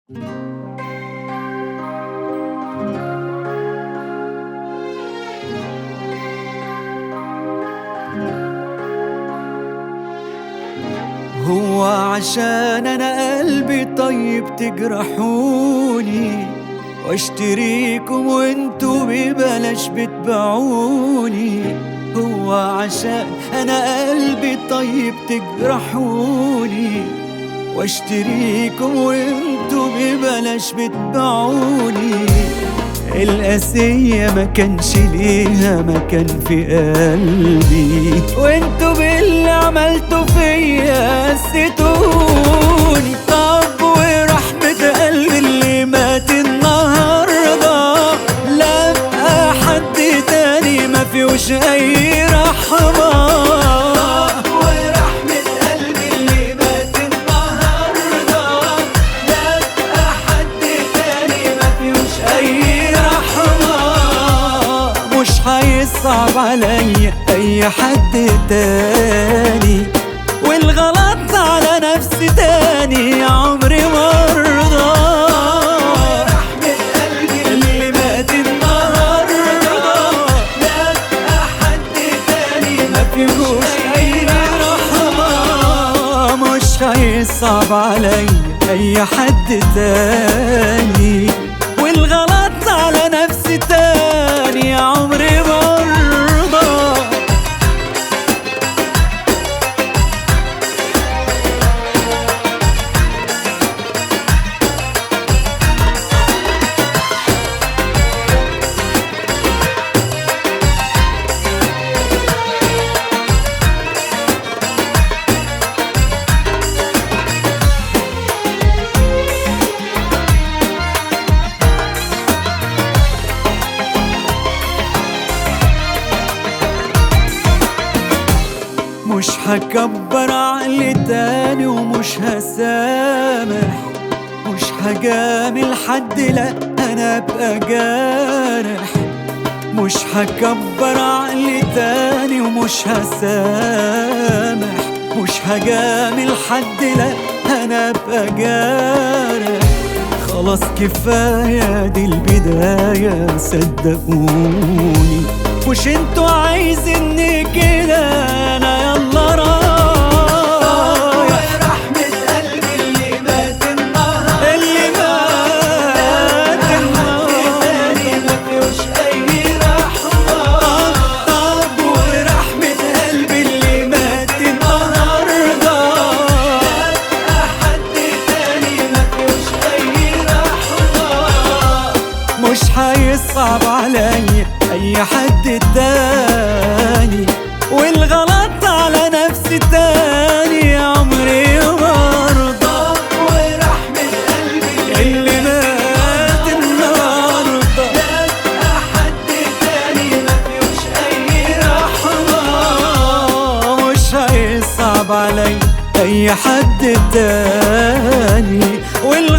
هو عشان انا قلبي طيب تجرحوني واشتريكم وانتوا ببلاش بتبيعوني؟ هو عشان انا قلبي طيب تجرحوني واشتريكم وانتوا ببلاش بتبيعوني؟ القاسية ما كانش ليها مكان في قلبي، وانتوا باللي عملتوا فيا قسيتوني. طب ورحمة قلبي اللي مات النهاردة، لا بقى حد تاني ما فيهوش اي رحمة. هيصعب عليا اي حد تاني، والغلط على نفسي تاني عمري ما ارضى. رحمة قلبي اللي مات النهارده، لا بقى حد تاني ما فيهوش اي رحمة. مش هيصعب عليا اي حد تاني، والغلط على نفسي تاني عمري ما ارضى. مش هكبر عقلي تاني ومش هسامح، مش هجامل حد، لا انا ابقى جارح. مش هكبر عقلي تاني ومش هسامح، مش هجامل حد، لا انا ابقى جارح. خلاص كفاية دي البداية صدقوني، مش انتوا عايزيني كده انا يلا رايح. رحمة قلبي اللي مات النهارده، اللي مات النهارده ما فيهوش اي رحمة. طب ورحمة قلبي اللي مات النهارده، لا حد تاني ما فيهوش اي رحمة. مش هيصعب عليا اي حد تاني، والغلط على نفسي تاني عمري ما ارضى. ورحمة قلبي اللي مات النهارده، لا بقى حد تاني ما فيهوش اي رحمة. مش هيصعب علي اي حد تاني،